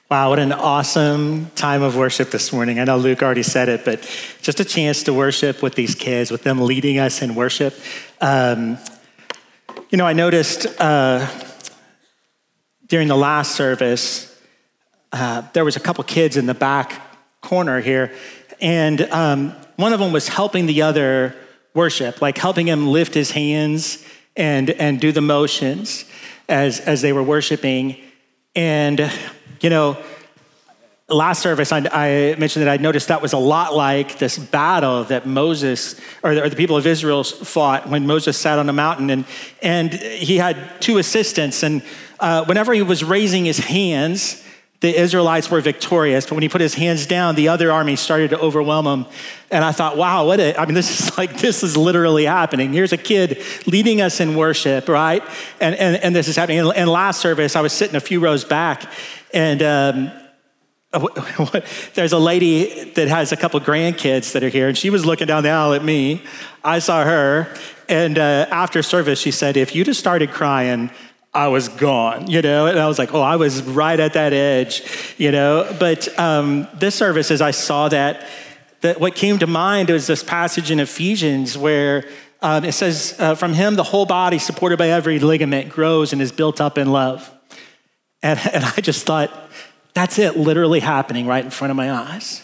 Wow, what an awesome time of worship this morning. I know Luke already said it, but just a chance to worship with these kids, with them leading us in worship. I noticed during the last service, there was a couple kids in the back corner here, and one of them was helping the other worship, like helping him lift his hands and do the motions as they were worshiping. And last service, I mentioned that I noticed that was a lot like this battle that Moses, or the people of Israel fought when Moses sat on the mountain, and he had two assistants, and whenever he was raising his hands, the Israelites were victorious, but when he put his hands down, the other army started to overwhelm him. And I thought, wow, this is literally happening. Here's a kid leading us in worship, right? And this is happening. And last service, I was sitting a few rows back, and there's a lady that has a couple grandkids that are here, and she was looking down the aisle at me. I saw her, and after service, she said, if you just started crying, I was gone, and I was like, I was right at that edge, But this service, as I saw that what came to mind was this passage in Ephesians where it says, from him, the whole body supported by every ligament grows and is built up in love. And I just thought, that's it literally happening right in front of my eyes,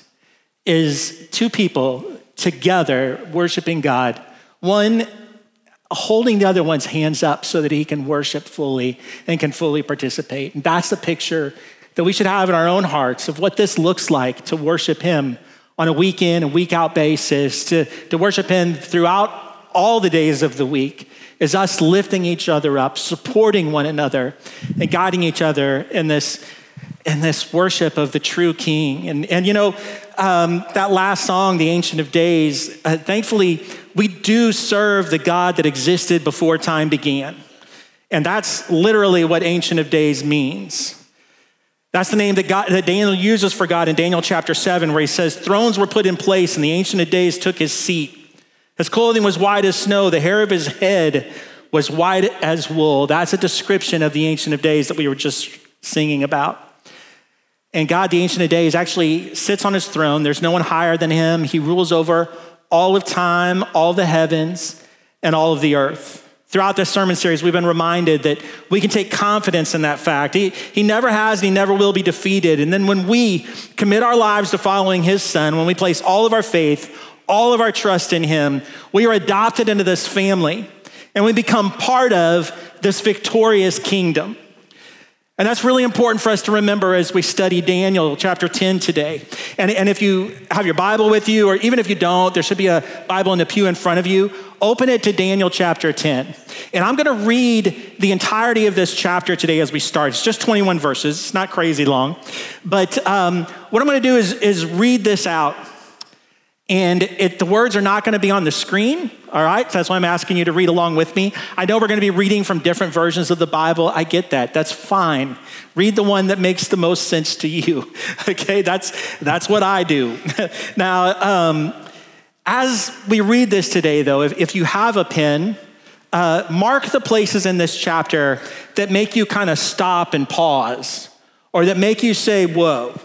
is two people together worshiping God, one holding the other one's hands up so that he can worship fully and can fully participate. And that's the picture that we should have in our own hearts of what this looks like to worship him on a week in and week out basis, to worship him throughout all the days of the week, is us lifting each other up, supporting one another, and guiding each other in this worship of the true King. And that last song, The Ancient of Days, thankfully, we do serve the God that existed before time began. And that's literally what Ancient of Days means. That's the name that Daniel uses for God in Daniel chapter 7, where he says, thrones were put in place and the Ancient of Days took his seat. His clothing was white as snow. The hair of his head was white as wool. That's a description of the Ancient of Days that we were just singing about. And God, the Ancient of Days, actually sits on his throne. There's no one higher than him. He rules over all of time, all the heavens, and all of the earth. Throughout this sermon series, we've been reminded that we can take confidence in that fact. He never has and he never will be defeated. And then when we commit our lives to following his son, when we place all of our faith, all of our trust in him, we are adopted into this family and we become part of this victorious kingdom. And that's really important for us to remember as we study Daniel chapter 10 today. And if you have your Bible with you, or even if you don't, there should be a Bible in the pew in front of you. Open it to Daniel chapter 10. And I'm going to read the entirety of this chapter today as we start. It's just 21 verses. It's not crazy long. But what I'm going to do is read this out. And the words are not going to be on the screen, all right? So that's why I'm asking you to read along with me. I know we're going to be reading from different versions of the Bible. I get that. That's fine. Read the one that makes the most sense to you, okay? That's what I do. Now, as we read this today, though, if you have a pen, mark the places in this chapter that make you kind of stop and pause, or that make you say, whoa,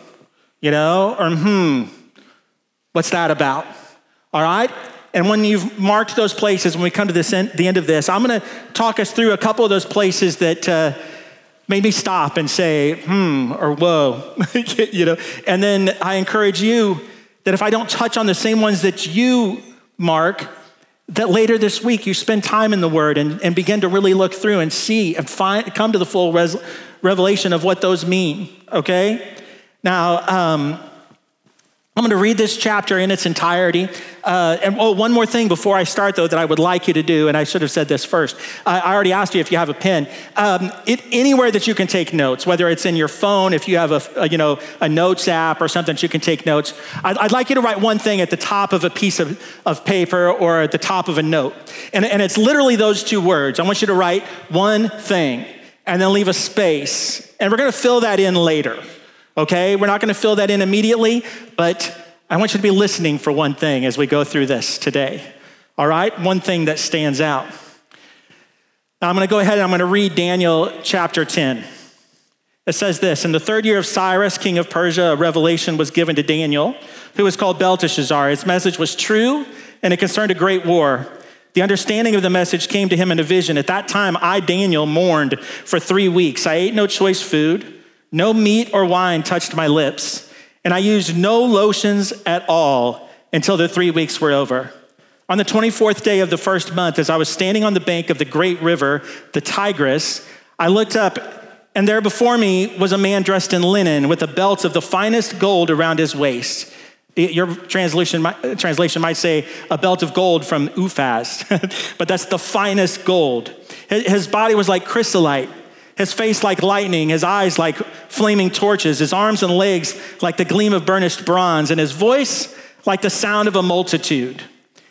or what's that about? All right? And when you've marked those places, when we come to the end of this, I'm going to talk us through a couple of those places that made me stop and say, or whoa, And then I encourage you that if I don't touch on the same ones that you mark, that later this week you spend time in the Word and begin to really look through and see and come to the full revelation of what those mean, okay? Now, I'm going to read this chapter in its entirety. One more thing before I start, though, that I would like you to do, and I should have said this first. I already asked you if you have a pen. Anywhere that you can take notes, whether it's in your phone, if you have a notes app or something that you can take notes, I'd like you to write one thing at the top of a piece of paper or at the top of a note. And it's literally those two words. I want you to write one thing and then leave a space. And we're going to fill that in later. Okay, we're not going to fill that in immediately, but I want you to be listening for one thing as we go through this today. All right, one thing that stands out. Now I'm going to go ahead and I'm going to read Daniel chapter 10. It says this: in the 3rd year of Cyrus, king of Persia, a revelation was given to Daniel, who was called Belteshazzar. Its message was true, and it concerned a great war. The understanding of the message came to him in a vision. At that time, I, Daniel, mourned for 3 weeks. I ate no choice food. No meat or wine touched my lips. And I used no lotions at all until the 3 weeks were over. On the 24th day of the 1st month, as I was standing on the bank of the great river, the Tigris, I looked up, and there before me was a man dressed in linen with a belt of the finest gold around his waist. Your translation might say a belt of gold from Uphaz, but that's the finest gold. His body was like chrysolite, his face like lightning, his eyes like flaming torches, his arms and legs like the gleam of burnished bronze, and his voice like the sound of a multitude.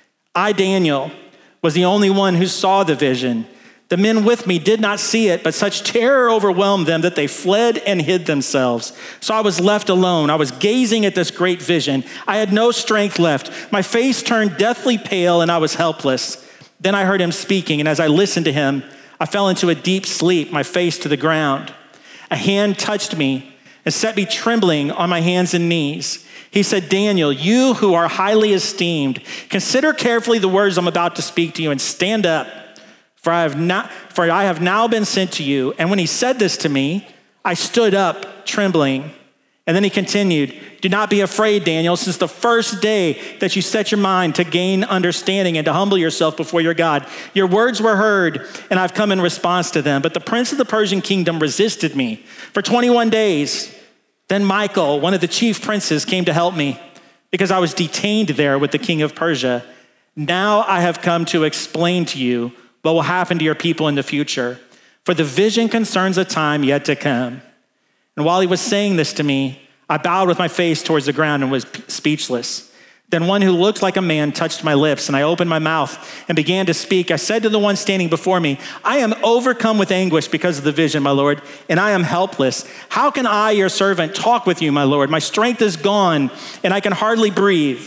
I, Daniel, was the only one who saw the vision. The men with me did not see it, but such terror overwhelmed them that they fled and hid themselves. So I was left alone. I was gazing at this great vision. I had no strength left. My face turned deathly pale and I was helpless. Then I heard him speaking, and as I listened to him, I fell into a deep sleep, my face to the ground. A hand touched me and set me trembling on my hands and knees. He said, Daniel, you who are highly esteemed, consider carefully the words I'm about to speak to you and stand up. For I have now been sent to you. And when he said this to me, I stood up trembling. And then he continued, do not be afraid, Daniel, since the first day that you set your mind to gain understanding and to humble yourself before your God, your words were heard, and I've come in response to them. But the prince of the Persian kingdom resisted me for 21 days. Then Michael, one of the chief princes, came to help me because I was detained there with the king of Persia. Now I have come to explain to you what will happen to your people in the future, for the vision concerns a time yet to come. And while he was saying this to me, I bowed with my face towards the ground and was speechless. Then one who looked like a man touched my lips, and I opened my mouth and began to speak. I said to the one standing before me, I am overcome with anguish because of the vision, my Lord, and I am helpless. How can I, your servant, talk with you, my Lord? My strength is gone, and I can hardly breathe.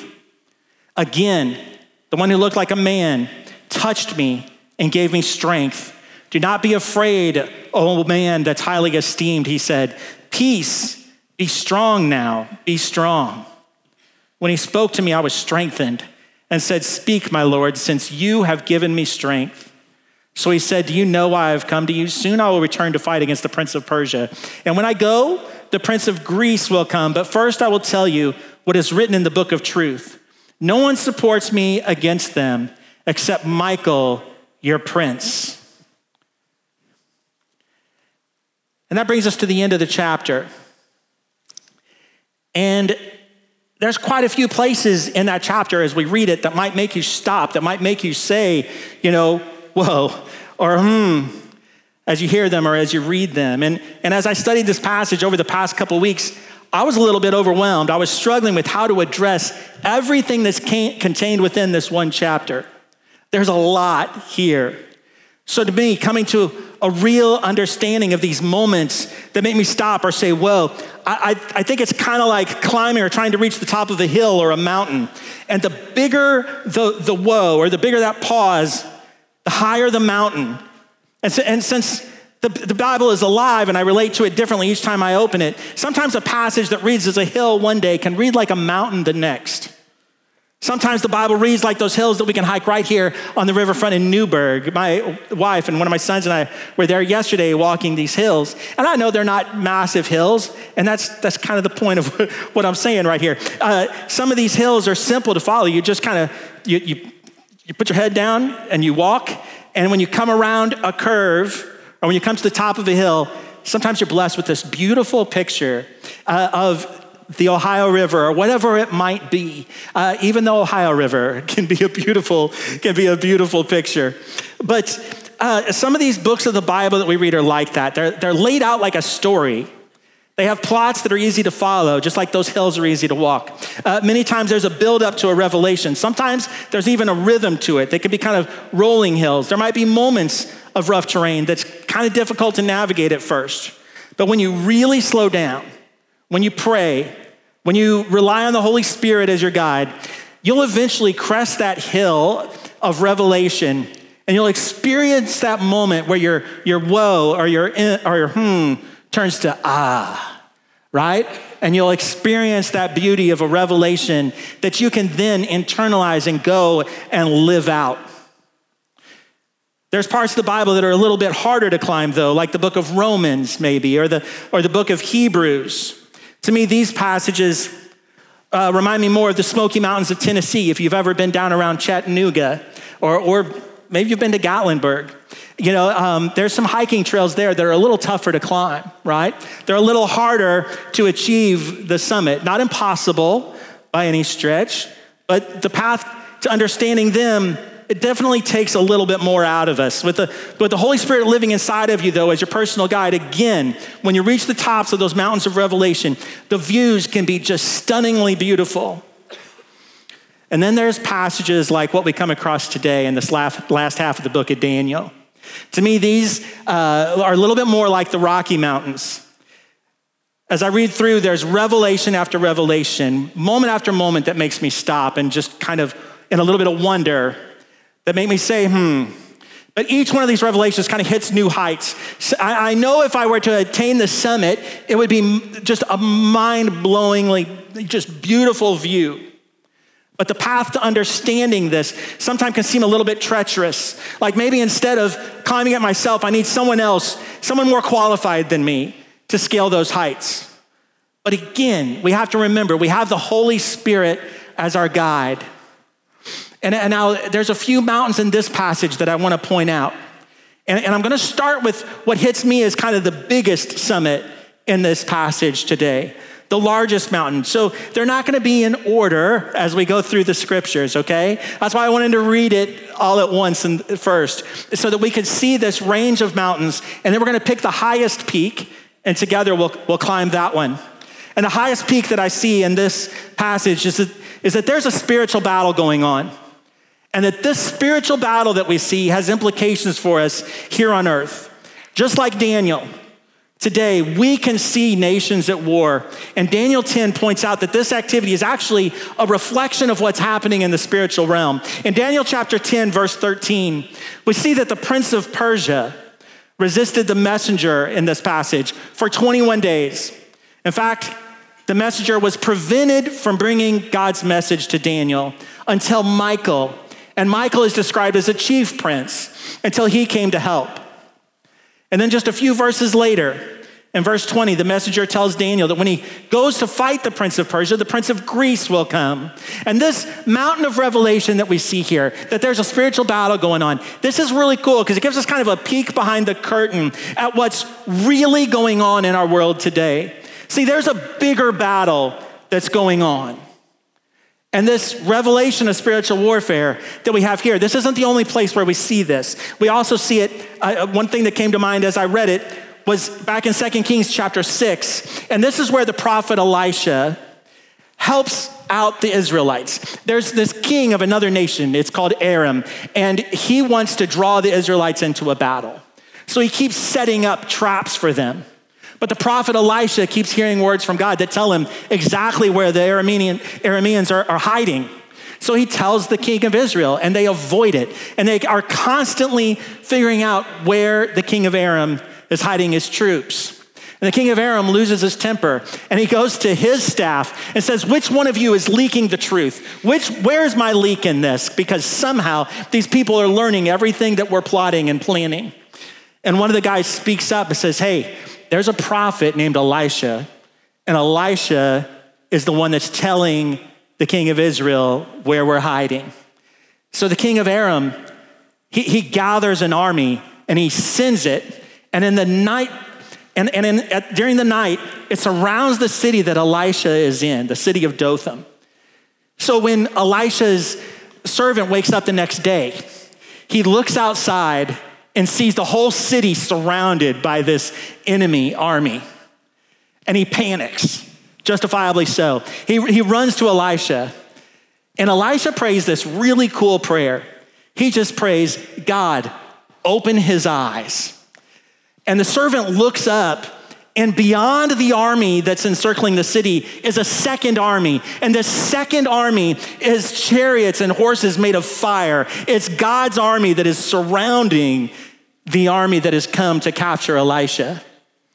Again, the one who looked like a man touched me and gave me strength. Do not be afraid, O man that's highly esteemed, he said. Peace, be strong now, be strong. When he spoke to me, I was strengthened and said, speak, my Lord, since you have given me strength. So he said, do you know why I have come to you? Soon I will return to fight against the prince of Persia. And when I go, the prince of Greece will come. But first I will tell you what is written in the book of truth. No one supports me against them except Michael, your prince. And that brings us to the end of the chapter. And there's quite a few places in that chapter as we read it that might make you stop, that might make you say, whoa, or as you hear them or as you read them. And as I studied this passage over the past couple of weeks, I was a little bit overwhelmed. I was struggling with how to address everything that's contained within this one chapter. There's a lot here. So to me, coming to a real understanding of these moments that make me stop or say, whoa, I think it's kind of like climbing or trying to reach the top of a hill or a mountain. And the bigger the whoa, or the bigger that pause, the higher the mountain. And since the Bible is alive and I relate to it differently each time I open it, sometimes a passage that reads as a hill one day can read like a mountain the next. Sometimes the Bible reads like those hills that we can hike right here on the riverfront in Newburgh. My wife and one of my sons and I were there yesterday walking these hills. And I know they're not massive hills, and that's kind of the point of what I'm saying right here. Some of these hills are simple to follow. You just kind of, you put your head down and you walk, and when you come around a curve, or when you come to the top of a hill, sometimes you're blessed with this beautiful picture of the Ohio River, or whatever it might be. Even the Ohio River can be a beautiful picture. But some of these books of the Bible that we read are like that. They're laid out like a story. They have plots that are easy to follow, just like those hills are easy to walk. Many times there's a build up to a revelation. Sometimes there's even a rhythm to it. They can be kind of rolling hills. There might be moments of rough terrain that's kind of difficult to navigate at first. But when you really slow down, when you pray, when you rely on the Holy Spirit as your guide, you'll eventually crest that hill of revelation, and you'll experience that moment where your whoa or your turns to right? And you'll experience that beauty of a revelation that you can then internalize and go and live out. There's parts of the Bible that are a little bit harder to climb though, like the book of Romans maybe, or the book of Hebrews. To me, these passages remind me more of the Smoky Mountains of Tennessee, if you've ever been down around Chattanooga, or maybe you've been to Gatlinburg. There's some hiking trails there that are a little tougher to climb, right? They're a little harder to achieve the summit. Not impossible by any stretch, but the path to understanding them, it definitely takes a little bit more out of us. With the Holy Spirit living inside of you, though, as your personal guide, again, when you reach the tops of those mountains of revelation, the views can be just stunningly beautiful. And then there's passages like what we come across today in this last half of the book of Daniel. To me, these are a little bit more like the Rocky Mountains. As I read through, there's revelation after revelation, moment after moment that makes me stop and just kind of in a little bit of wonder that make me say, But each one of these revelations kind of hits new heights. So I know if I were to attain the summit, it would be just a mind-blowingly, just beautiful view. But the path to understanding this sometimes can seem a little bit treacherous. Like maybe instead of climbing it myself, I need someone else, someone more qualified than me to scale those heights. But again, we have to remember, we have the Holy Spirit as our guide. And now there's a few mountains in this passage that I want to point out. And I'm going to start with what hits me as kind of the biggest summit in this passage today. The largest mountain. So they're not going to be in order as we go through the scriptures, okay? That's why I wanted to read it all at once and first, so that we could see this range of mountains, and then we're going to pick the highest peak, and together we'll climb that one. And the highest peak that I see in this passage is that there's a spiritual battle going on, and that this spiritual battle that we see has implications for us here on earth. Just like Daniel, today, we can see nations at war. And Daniel 10 points out that this activity is actually a reflection of what's happening in the spiritual realm. In Daniel chapter 10, verse 13, we see that the prince of Persia resisted the messenger in this passage for 21 days. In fact, the messenger was prevented from bringing God's message to Daniel until Michael. And Michael is described as a chief prince until he came to help. And then just a few verses later, in verse 20, the messenger tells Daniel that when he goes to fight the prince of Persia, the prince of Greece will come. And this mountain of revelation that we see here, that there's a spiritual battle going on, this is really cool because it gives us kind of a peek behind the curtain at what's really going on in our world today. See, there's a bigger battle that's going on. And this revelation of spiritual warfare that we have here, this isn't the only place where we see this. We also see it, one thing that came to mind as I read it was back in 2 Kings chapter 6. And this is where the prophet Elisha helps out the Israelites. There's this king of another nation, it's called Aram, and he wants to draw the Israelites into a battle. So he keeps setting up traps for them. But the prophet Elisha keeps hearing words from God that tell him exactly where the Arameans are hiding. So he tells the king of Israel, and they avoid it. And they are constantly figuring out where the king of Aram is hiding his troops. And the king of Aram loses his temper, and he goes to his staff and says, which one of you is leaking the truth? Where's my leak in this? Because somehow these people are learning everything that we're plotting and planning. And one of the guys speaks up and says, hey, there's a prophet named Elisha, and Elisha is the one that's telling the king of Israel where we're hiding. So the king of Aram, he gathers an army and he sends it, and in the night, during the night, it surrounds the city that Elisha is in, the city of Dothan. So when Elisha's servant wakes up the next day, he looks outside and sees the whole city surrounded by this enemy army. And he panics, justifiably so. He runs to Elisha, and Elisha prays this really cool prayer. He just prays, God, open his eyes. And the servant looks up, and beyond the army that's encircling the city is a second army. And the second army is chariots and horses made of fire. It's God's army that is surrounding the army that has come to capture Elisha.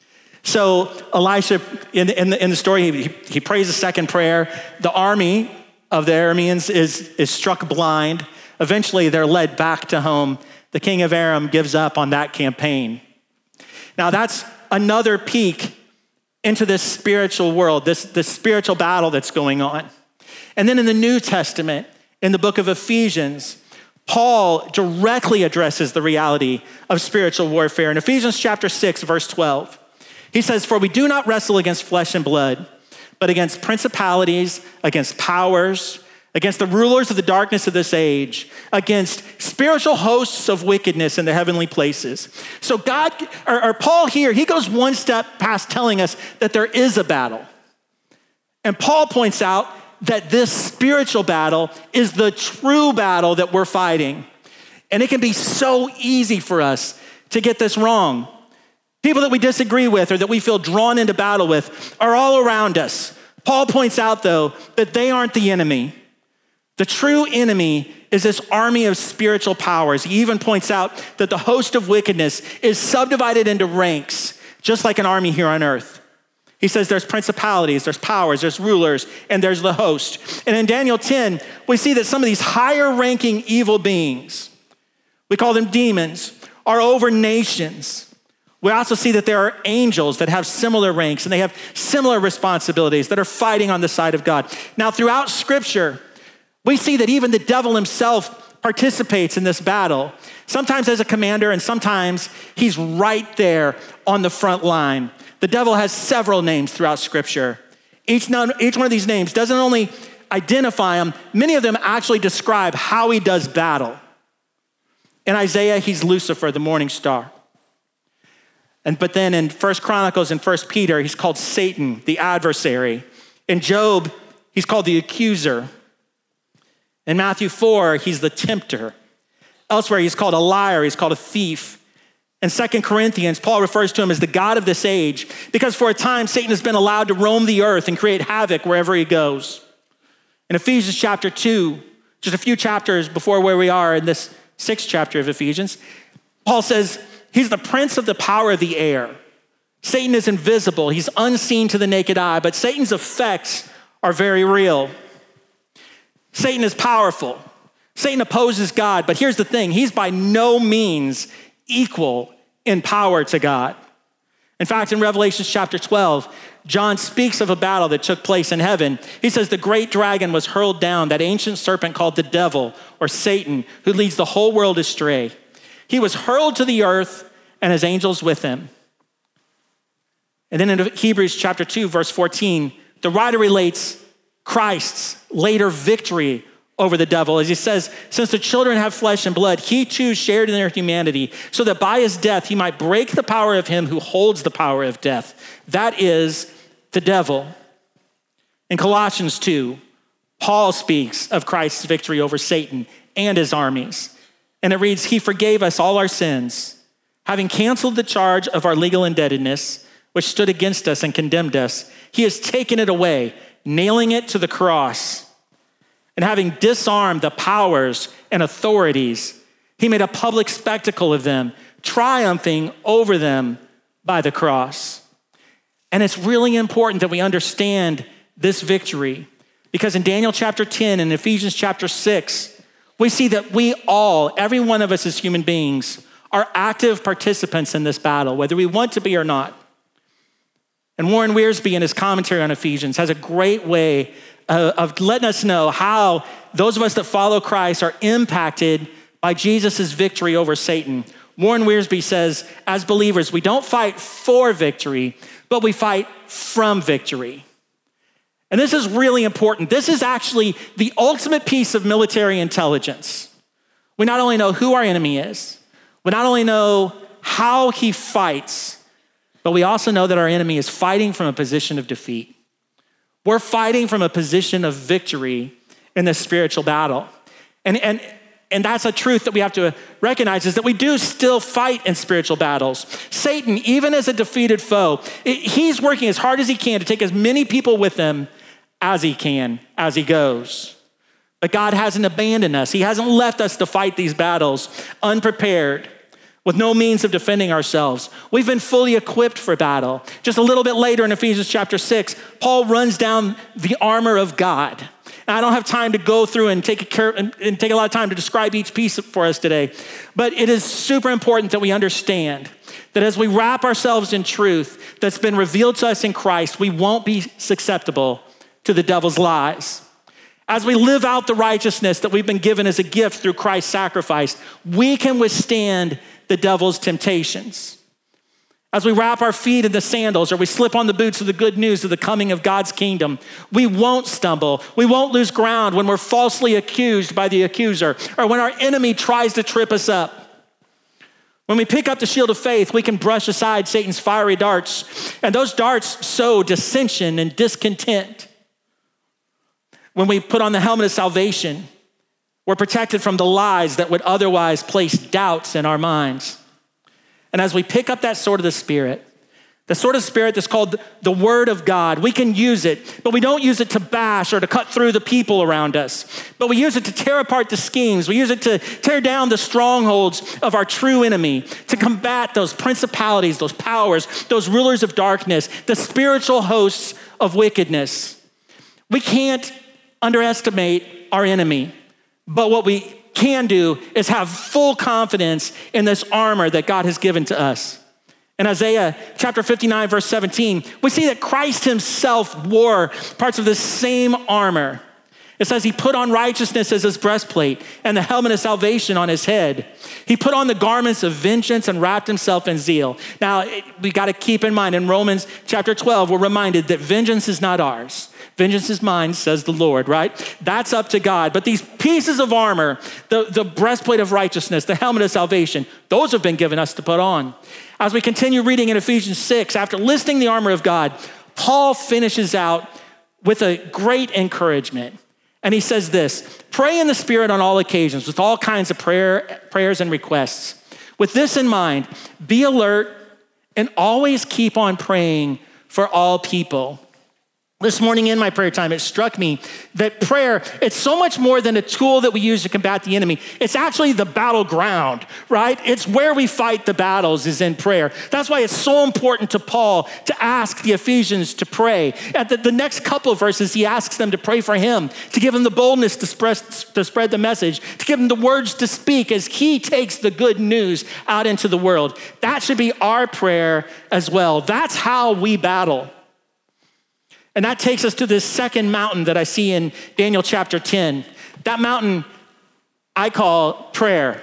So Elisha, in the story, he prays a second prayer. The army of the Arameans is struck blind. Eventually, they're led back to home. The king of Aram gives up on that campaign. Now, that's another peek into this spiritual world, this spiritual battle that's going on. And then in the New Testament, in the book of Ephesians, Paul directly addresses the reality of spiritual warfare. In Ephesians chapter 6, verse 12, he says, "For we do not wrestle against flesh and blood, but against principalities, against powers, against the rulers of the darkness of this age, against spiritual hosts of wickedness in the heavenly places." So Paul here, he goes one step past telling us that there is a battle. And Paul points out that this spiritual battle is the true battle that we're fighting. And it can be so easy for us to get this wrong. People that we disagree with or that we feel drawn into battle with are all around us. Paul points out, though, that they aren't the enemy. The true enemy is this army of spiritual powers. He even points out that the host of wickedness is subdivided into ranks, just like an army here on earth. He says there's principalities, there's powers, there's rulers, and there's the host. And in Daniel 10, we see that some of these higher ranking evil beings, we call them demons, are over nations. We also see that there are angels that have similar ranks and they have similar responsibilities that are fighting on the side of God. Now, throughout Scripture, we see that even the devil himself participates in this battle, sometimes as a commander and sometimes he's right there on the front line. The devil has several names throughout Scripture. Each one of these names doesn't only identify him, many of them actually describe how he does battle. In Isaiah, he's Lucifer, the morning star. But then in 1 Chronicles and 1 Peter, he's called Satan, the adversary. In Job, he's called the accuser. In Matthew 4, he's the tempter. Elsewhere, he's called a liar, he's called a thief. In 2 Corinthians, Paul refers to him as the God of this age because for a time, Satan has been allowed to roam the earth and create havoc wherever he goes. In Ephesians chapter 2, just a few chapters before where we are in this 6th chapter of Ephesians, Paul says, he's the prince of the power of the air. Satan is invisible. He's unseen to the naked eye, but Satan's effects are very real. Satan is powerful. Satan opposes God, but here's the thing. He's by no means equal in power to God. In fact, in Revelation chapter 12, John speaks of a battle that took place in heaven. He says the great dragon was hurled down, that ancient serpent called the devil or Satan, who leads the whole world astray. He was hurled to the earth and his angels with him. And then in Hebrews chapter 2, verse 14, the writer relates Christ's later victory over the devil. As he says, since the children have flesh and blood, he too shared in their humanity so that by his death, he might break the power of him who holds the power of death. That is the devil. In Colossians 2, Paul speaks of Christ's victory over Satan and his armies. And it reads, he forgave us all our sins, having canceled the charge of our legal indebtedness, which stood against us and condemned us. He has taken it away, nailing it to the cross. And having disarmed the powers and authorities, he made a public spectacle of them, triumphing over them by the cross. And it's really important that we understand this victory because in Daniel chapter 10 and Ephesians chapter 6, we see that we all, every one of us as human beings, are active participants in this battle, whether we want to be or not. And Warren Wiersbe in his commentary on Ephesians has a great way of letting us know how those of us that follow Christ are impacted by Jesus' victory over Satan. Warren Wiersbe says, as believers, we don't fight for victory, but we fight from victory. And this is really important. This is actually the ultimate piece of military intelligence. We not only know who our enemy is, we not only know how he fights, but we also know that our enemy is fighting from a position of defeat. We're fighting from a position of victory in this spiritual battle. And that's a truth that we have to recognize is that we do still fight in spiritual battles. Satan, even as a defeated foe, he's working as hard as he can to take as many people with him as he can, as he goes. But God hasn't abandoned us. He hasn't left us to fight these battles unprepared. with no means of defending ourselves. We've been fully equipped for battle. Just a little bit later in Ephesians chapter 6, Paul runs down the armor of God. And I don't have time to go through and take a lot of time to describe each piece for us today. But it is super important that we understand that as we wrap ourselves in truth that's been revealed to us in Christ, we won't be susceptible to the devil's lies. As we live out the righteousness that we've been given as a gift through Christ's sacrifice, we can withstand the devil's temptations. As we wrap our feet in the sandals or we slip on the boots of the good news of the coming of God's kingdom, we won't stumble. We won't lose ground when we're falsely accused by the accuser or when our enemy tries to trip us up. When we pick up the shield of faith, we can brush aside Satan's fiery darts, and those darts sow dissension and discontent. When we put on the helmet of salvation, we're protected from the lies that would otherwise place doubts in our minds. And as we pick up that sword of the Spirit that's called the Word of God, we can use it, but we don't use it to bash or to cut through the people around us, but we use it to tear apart the schemes. We use it to tear down the strongholds of our true enemy, to combat those principalities, those powers, those rulers of darkness, the spiritual hosts of wickedness. We can't underestimate our enemy. But what we can do is have full confidence in this armor that God has given to us. In Isaiah chapter 59, verse 17, we see that Christ himself wore parts of the same armor. It says he put on righteousness as his breastplate and the helmet of salvation on his head. He put on the garments of vengeance and wrapped himself in zeal. Now, we got to keep in mind in Romans chapter 12, we're reminded that vengeance is not ours. Vengeance is mine, says the Lord, right? That's up to God. But these pieces of armor, the breastplate of righteousness, the helmet of salvation, those have been given us to put on. As we continue reading in Ephesians 6, after listing the armor of God, Paul finishes out with a great encouragement. And he says this: pray in the Spirit on all occasions with all kinds of prayers and requests. With this in mind, be alert and always keep on praying for all people. This morning in my prayer time, it struck me that prayer, it's so much more than a tool that we use to combat the enemy. It's actually the battleground, right? It's where we fight the battles is in prayer. That's why it's so important to Paul to ask the Ephesians to pray. At the next couple of verses, he asks them to pray for him, to give him the boldness to spread the message, to give him the words to speak as he takes the good news out into the world. That should be our prayer as well. That's how we battle. And that takes us to this second mountain that I see in Daniel chapter 10. That mountain I call prayer.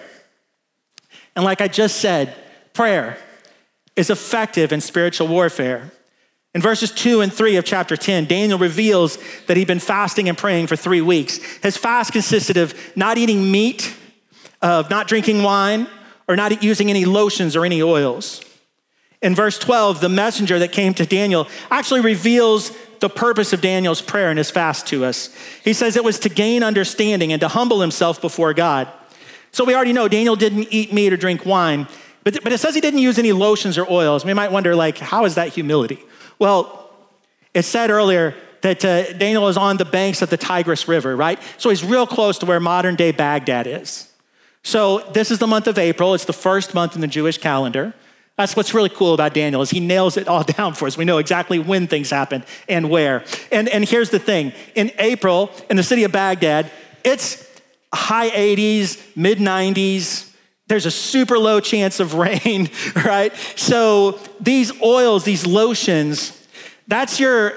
And like I just said, prayer is effective in spiritual warfare. In verses 2 and 3 of chapter 10, Daniel reveals that he'd been fasting and praying for 3 weeks. His fast consisted of not eating meat, of not drinking wine, or not using any lotions or any oils. In verse 12, the messenger that came to Daniel actually reveals the purpose of Daniel's prayer and his fast to us. He says it was to gain understanding and to humble himself before God. So we already know Daniel didn't eat meat or drink wine, but it says he didn't use any lotions or oils. We might wonder, how is that humility? Well, it said earlier that Daniel is on the banks of the Tigris River, right? So he's real close to where modern day Baghdad is. So this is the month of April. It's the first month in the Jewish calendar. That's what's really cool about Daniel is he nails it all down for us. We know exactly when things happened and where. And here's the thing. In April, in the city of Baghdad, it's high 80s, mid 90s. There's a super low chance of rain, right? So these oils, these lotions, that's your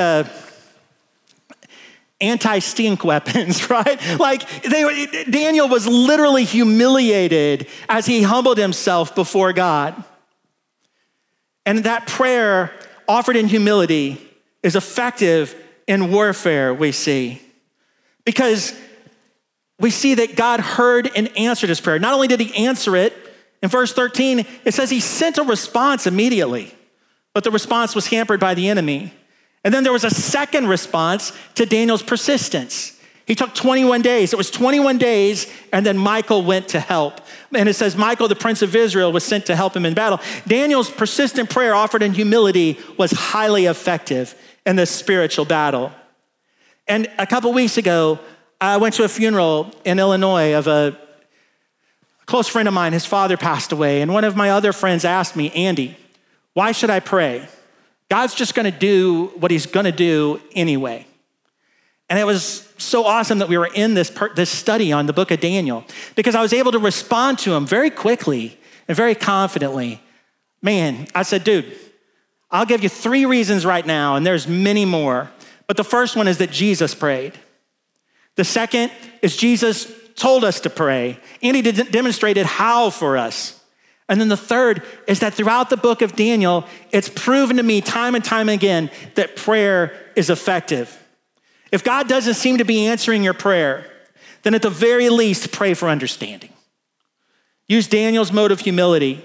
anti-stink weapons, right? Daniel was literally humiliated as he humbled himself before God. And that prayer offered in humility is effective in warfare, we see. Because we see that God heard and answered his prayer. Not only did he answer it, in verse 13, it says he sent a response immediately, but the response was hampered by the enemy. And then there was a second response to Daniel's persistence. He took 21 days. It was 21 days, and then Michael went to help. And it says Michael, the prince of Israel, was sent to help him in battle. Daniel's persistent prayer offered in humility was highly effective in this spiritual battle. And a couple weeks ago, I went to a funeral in Illinois of a close friend of mine, his father passed away, and one of my other friends asked me, Andy, why should I pray? God's just gonna do what he's gonna do anyway. And it was so awesome that we were in this study on the book of Daniel, because I was able to respond to him very quickly and very confidently. Man, I said, dude, I'll give you 3 reasons right now, and there's many more. But the first one is that Jesus prayed. The second is Jesus told us to pray, and he demonstrated how for us. And then the third is that throughout the book of Daniel, it's proven to me time and time again that prayer is effective. If God doesn't seem to be answering your prayer, then at the very least, pray for understanding. Use Daniel's mode of humility.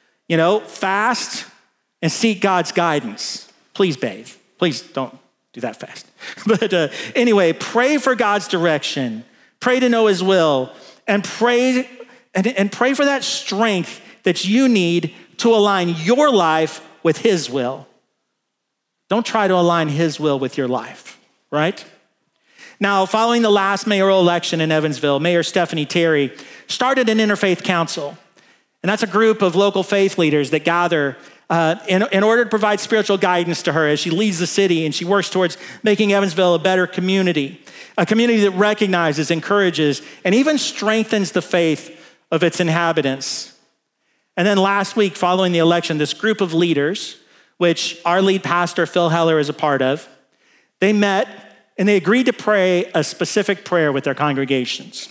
Fast and seek God's guidance. Please bathe. Please don't do that fast. But anyway, pray for God's direction. Pray to know his will, and pray for that strength that you need to align your life with his will. Don't try to align his will with your life, right? Now, following the last mayoral election in Evansville, Mayor Stephanie Terry started an interfaith council. And that's a group of local faith leaders that gather in order to provide spiritual guidance to her as she leads the city and she works towards making Evansville a better community, a community that recognizes, encourages, and even strengthens the faith of its inhabitants. And then last week, following the election, this group of leaders, which our lead pastor, Phil Heller, is a part of, they met and they agreed to pray a specific prayer with their congregations.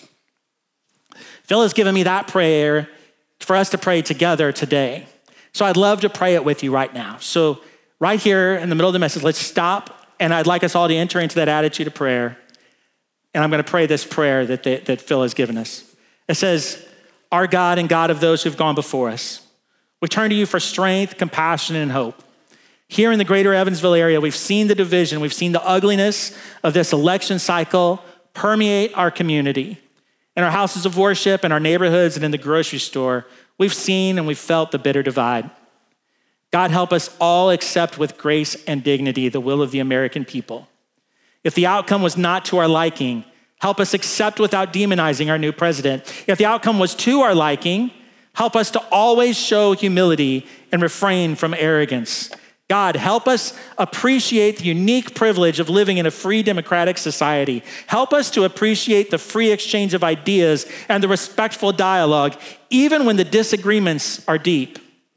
Phil has given me that prayer for us to pray together today. So I'd love to pray it with you right now. So right here in the middle of the message, let's stop, and I'd like us all to enter into that attitude of prayer. And I'm gonna pray this prayer that Phil has given us. It says, our God and God of those who've gone before us, we turn to you for strength, compassion, and hope. Here in the greater Evansville area, we've seen the division, we've seen the ugliness of this election cycle permeate our community. In our houses of worship, in our neighborhoods, and in the grocery store, we've seen and we've felt the bitter divide. God, help us all accept with grace and dignity the will of the American people. If the outcome was not to our liking, help us accept without demonizing our new president. If the outcome was to our liking, help us to always show humility and refrain from arrogance. God, help us appreciate the unique privilege of living in a free democratic society. Help us to appreciate the free exchange of ideas and the respectful dialogue, even when the disagreements are deep.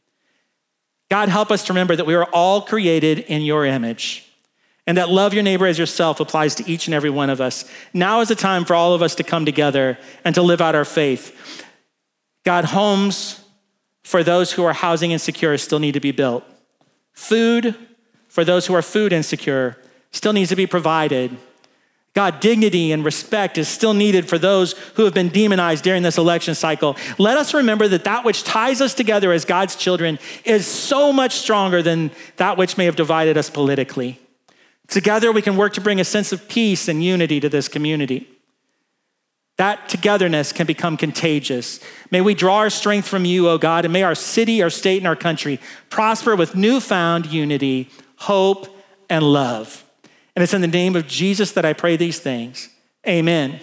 God, help us to remember that we are all created in your image and that love your neighbor as yourself applies to each and every one of us. Now is the time for all of us to come together and to live out our faith. God, homes for those who are housing insecure still need to be built. Food for those who are food insecure still needs to be provided. God, dignity and respect is still needed for those who have been demonized during this election cycle. Let us remember that which ties us together as God's children is so much stronger than that which may have divided us politically. Together, we can work to bring a sense of peace and unity to this community. That togetherness can become contagious. May we draw our strength from you, O God, and may our city, our state, and our country prosper with newfound unity, hope, and love. And it's in the name of Jesus that I pray these things. Amen.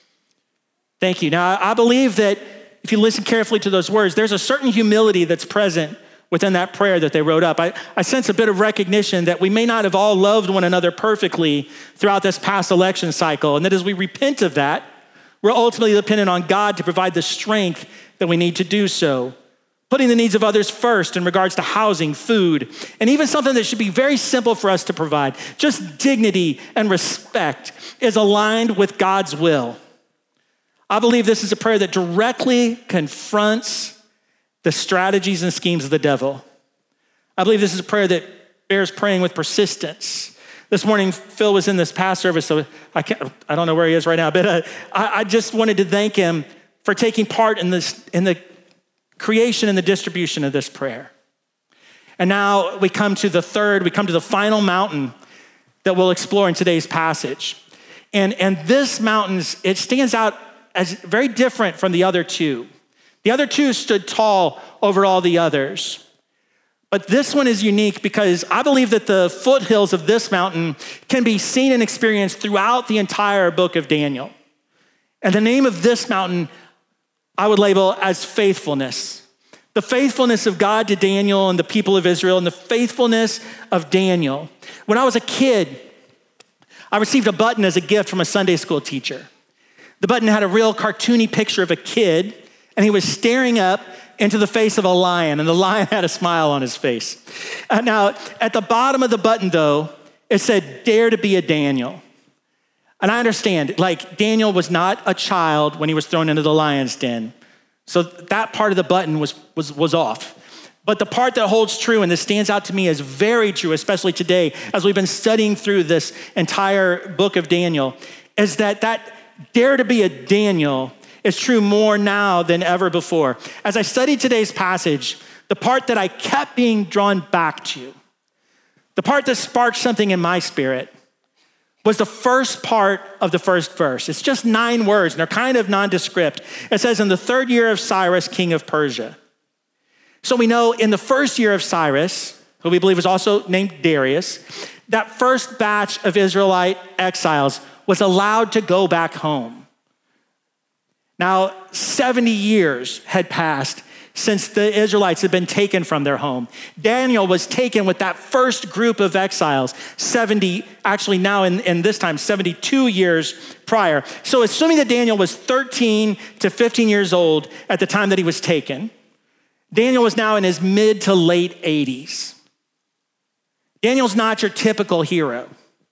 Thank you. Now, I believe that if you listen carefully to those words, there's a certain humility that's present within that prayer that they wrote up. I sense a bit of recognition that we may not have all loved one another perfectly throughout this past election cycle, and that as we repent of that, we're ultimately dependent on God to provide the strength that we need to do so. Putting the needs of others first in regards to housing, food, and even something that should be very simple for us to provide, just dignity and respect, is aligned with God's will. I believe this is a prayer that directly confronts the strategies and schemes of the devil. I believe this is a prayer that bears praying with persistence. This morning, Phil was in this past service, so I don't know where he is right now, but I just wanted to thank him for taking part in the creation and the distribution of this prayer. And now we come to the final mountain that we'll explore in today's passage. And this mountain, it stands out as very different from the other two. The other two stood tall over all the others. But this one is unique because I believe that the foothills of this mountain can be seen and experienced throughout the entire book of Daniel. And the name of this mountain I would label as faithfulness. The faithfulness of God to Daniel and the people of Israel, and the faithfulness of Daniel. When I was a kid, I received a button as a gift from a Sunday school teacher. The button had a real cartoony picture of a kid, and he was staring up into the face of a lion, and the lion had a smile on his face. Now, at the bottom of the button, though, it said, "Dare to be a Daniel." And I understand, like, Daniel was not a child when he was thrown into the lion's den. So that part of the button was off. But the part that holds true, and this stands out to me as very true, especially today, as we've been studying through this entire book of Daniel, is that dare to be a Daniel is true more now than ever before. As I studied today's passage, the part that I kept being drawn back to, the part that sparked something in my spirit, was the first part of the first verse. It's just 9 words, and they're kind of nondescript. It says, "In the 3rd year of Cyrus, king of Persia." So we know in the 1st year of Cyrus, who we believe was also named Darius, that first batch of Israelite exiles was allowed to go back home. Now, 70 years had passed since the Israelites had been taken from their home. Daniel was taken with that first group of exiles, 70, actually now in this time, 72 years prior. So assuming that Daniel was 13 to 15 years old at the time that he was taken, Daniel was now in his mid to late 80s. Daniel's not your typical hero.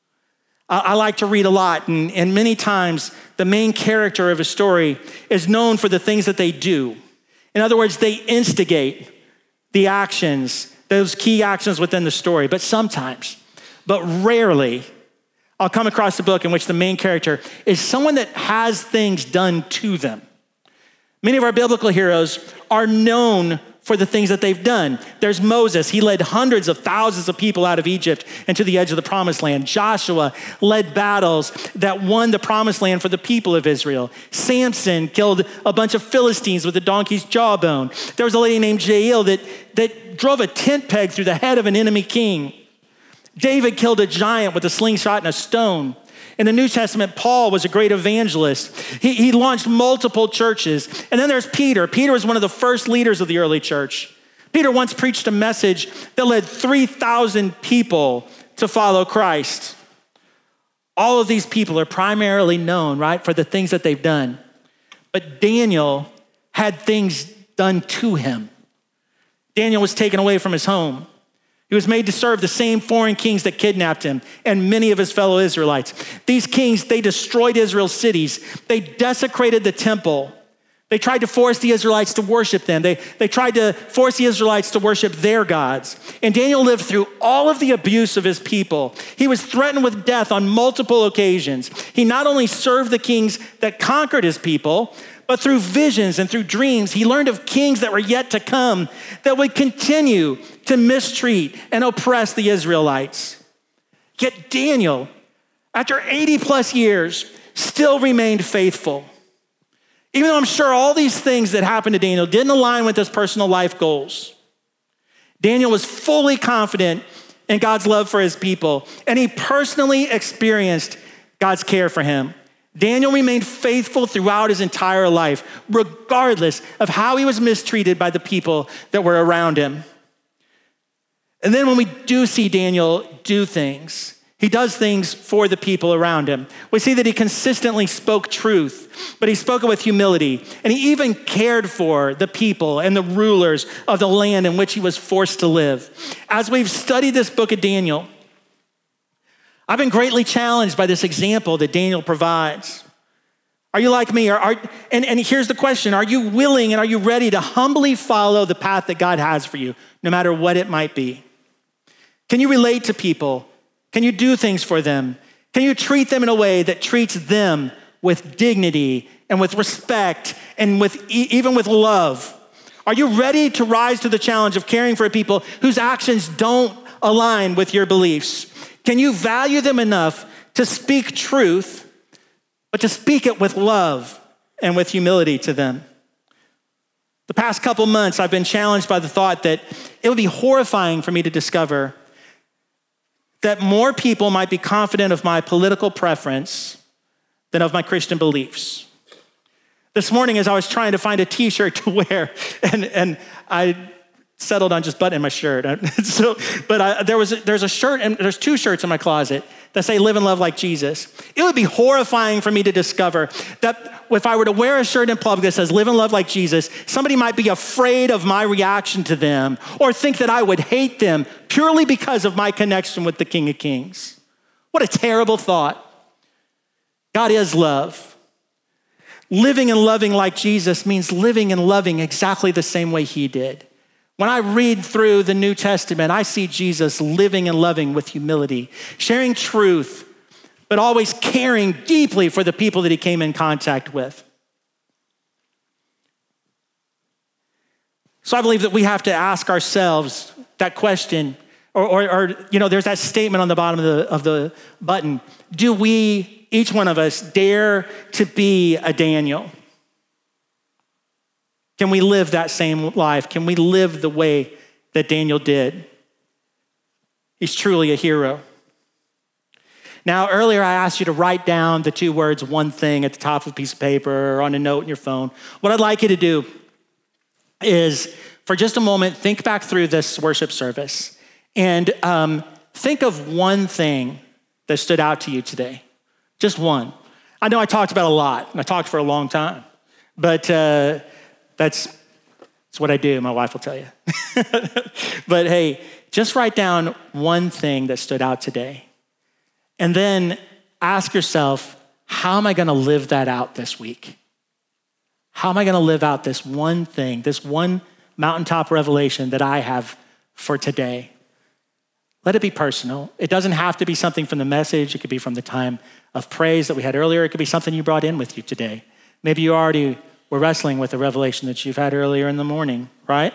I like to read a lot, and many times the main character of a story is known for the things that they do. In other words, they instigate the actions, those key actions within the story. But sometimes, but rarely, I'll come across a book in which the main character is someone that has things done to them. Many of our biblical heroes are known for the things that they've done. There's Moses. He led hundreds of thousands of people out of Egypt and to the edge of the promised land. Joshua led battles that won the promised land for the people of Israel. Samson killed a bunch of Philistines with a donkey's jawbone. There was a lady named Jael that drove a tent peg through the head of an enemy king. David killed a giant with a slingshot and a stone. In the New Testament, Paul was a great evangelist. He launched multiple churches. And then there's Peter. Peter was one of the first leaders of the early church. Peter once preached a message that led 3,000 people to follow Christ. All of these people are primarily known, right, for the things that they've done. But Daniel had things done to him. Daniel was taken away from his home. He was made to serve the same foreign kings that kidnapped him and many of his fellow Israelites. These kings, they destroyed Israel's cities. They desecrated the temple. They tried to force the Israelites to worship them. They tried to force the Israelites to worship their gods. And Daniel lived through all of the abuse of his people. He was threatened with death on multiple occasions. He not only served the kings that conquered his people, but through visions and through dreams, he learned of kings that were yet to come that would continue to mistreat and oppress the Israelites. Yet Daniel, after 80 plus years, still remained faithful. Even though I'm sure all these things that happened to Daniel didn't align with his personal life goals, Daniel was fully confident in God's love for his people, and he personally experienced God's care for him. Daniel remained faithful throughout his entire life, regardless of how he was mistreated by the people that were around him. And then when we do see Daniel do things, he does things for the people around him. We see that he consistently spoke truth, but he spoke it with humility. And he even cared for the people and the rulers of the land in which he was forced to live. As we've studied this book of Daniel, I've been greatly challenged by this example that Daniel provides. Are you like me? And here's the question. Are you willing and are you ready to humbly follow the path that God has for you, no matter what it might be? Can you relate to people? Can you do things for them? Can you treat them in a way that treats them with dignity and with respect and even with love? Are you ready to rise to the challenge of caring for people whose actions don't align with your beliefs? Can you value them enough to speak truth, but to speak it with love and with humility to them? The past couple months, I've been challenged by the thought that it would be horrifying for me to discover that more people might be confident of my political preference than of my Christian beliefs. This morning as I was trying to find a t-shirt to wear, and I settled on just buttoning my shirt. There's a shirt, and there's two shirts in my closet that say live and love like Jesus. It would be horrifying for me to discover that if I were to wear a shirt in public that says live and love like Jesus, somebody might be afraid of my reaction to them or think that I would hate them purely because of my connection with the King of Kings. What a terrible thought. God is love. Living and loving like Jesus means living and loving exactly the same way he did. When I read through the New Testament, I see Jesus living and loving with humility, sharing truth, but always caring deeply for the people that he came in contact with. So I believe that we have to ask ourselves that question, or there's that statement on the bottom of the button. Do we, each one of us, dare to be a Daniel? Can we live that same life? Can we live the way that Daniel did? He's truly a hero. Now, earlier I asked you to write down the two words, one thing, at the top of a piece of paper or on a note in your phone. What I'd like you to do is, for just a moment, think back through this worship service and think of one thing that stood out to you today. Just one. I know I talked about a lot, and I talked for a long time, but that's what I do, my wife will tell you. But hey, just write down one thing that stood out today. And then ask yourself, how am I gonna live that out this week? How am I gonna live out this one thing, this one mountaintop revelation that I have for today? Let it be personal. It doesn't have to be something from the message. It could be from the time of praise that we had earlier. It could be something you brought in with you today. Maybe you already were wrestling with a revelation that you've had earlier in the morning, right?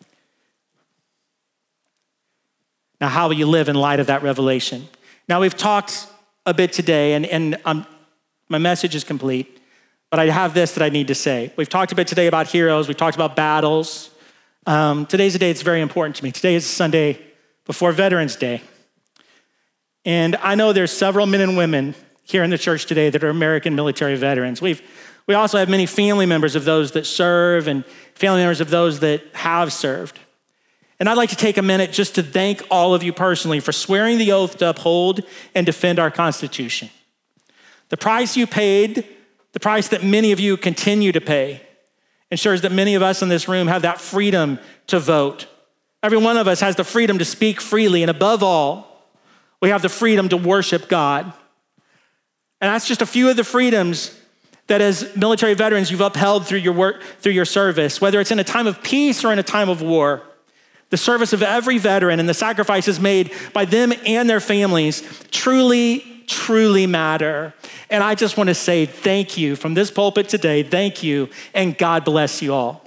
Now, how will you live in light of that revelation? Now, we've talked a bit today, and my message is complete, but I have this that I need to say. We've talked a bit today about heroes. We've talked about battles. Today's a day that's very important to me. Today is Sunday before Veterans Day. And I know there's several men and women here in the church today that are American military veterans. We also have many family members of those that serve and family members of those that have served. And I'd like to take a minute just to thank all of you personally for swearing the oath to uphold and defend our Constitution. The price you paid, the price that many of you continue to pay, ensures that many of us in this room have that freedom to vote. Every one of us has the freedom to speak freely, and above all, we have the freedom to worship God. And that's just a few of the freedoms that as military veterans you've upheld through your work, through your service, whether it's in a time of peace or in a time of war. The service of every veteran and the sacrifices made by them and their families truly, truly matter. And I just want to say thank you from this pulpit today. Thank you, and God bless you all.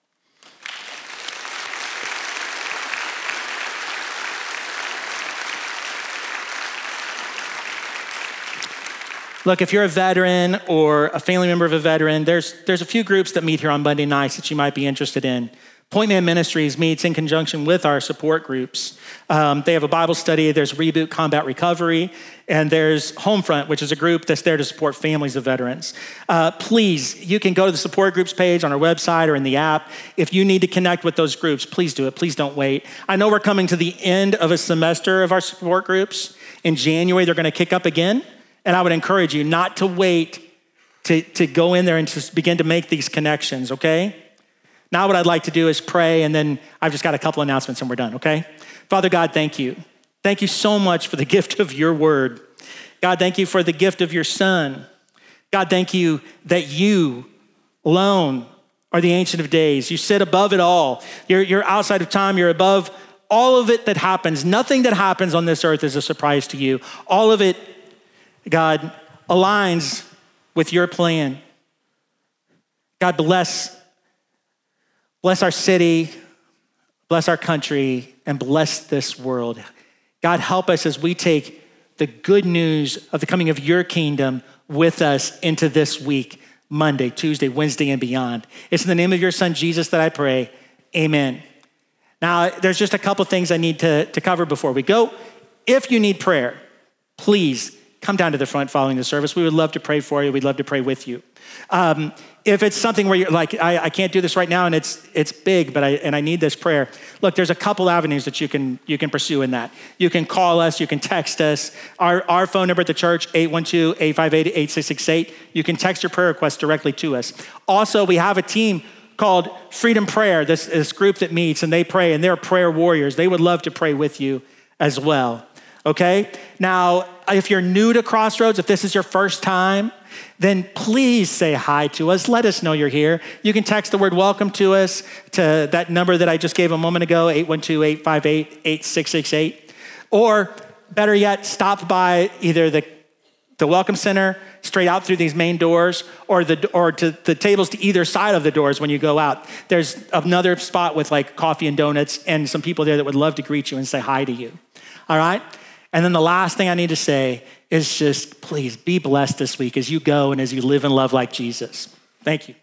Look, if you're a veteran or a family member of a veteran, there's a few groups that meet here on Monday nights that you might be interested in. Point Man Ministries meets in conjunction with our support groups. They have a Bible study, there's Reboot Combat Recovery, and there's Homefront, which is a group that's there to support families of veterans. Please, you can go to the support groups page on our website or in the app. If you need to connect with those groups, please do it. Please don't wait. I know we're coming to the end of a semester of our support groups. In January, they're gonna kick up again. And I would encourage you not to wait to go in there and to begin to make these connections, okay? Now what I'd like to do is pray, and then I've just got a couple announcements and we're done, okay? Father God, thank you. Thank you so much for the gift of your word. God, thank you for the gift of your son. God, thank you that you alone are the Ancient of Days. You sit above it all. You're outside of time. You're above all of it that happens. Nothing that happens on this earth is a surprise to you. All of it, God, aligns with your plan. God, bless our city, bless our country, and bless this world. God, help us as we take the good news of the coming of your kingdom with us into this week, Monday, Tuesday, Wednesday, and beyond. It's in the name of your son, Jesus, that I pray. Amen. Now, there's just a couple things I need to cover before we go. If you need prayer, please come down to the front following the service. We would love to pray for you. We'd love to pray with you. If it's something where you're like, I can't do this right now and it's big, but I need this prayer. Look, there's a couple avenues that you can pursue in that. You can call us, you can text us. Our phone number at the church, 812-858-8668. You can text your prayer request directly to us. Also, we have a team called Freedom Prayer, this group that meets and they pray, and they're prayer warriors. They would love to pray with you as well, okay? Now, if you're new to Crossroads, if this is your first time, then please say hi to us. Let us know you're here. You can text the word welcome to us to that number that I just gave a moment ago, 812-858-8668. Or better yet, stop by either the Welcome Center straight out through these main doors or to the tables to either side of the doors when you go out. There's another spot with like coffee and donuts and some people there that would love to greet you and say hi to you. All right? And then the last thing I need to say is just please be blessed this week as you go and as you live and love like Jesus. Thank you.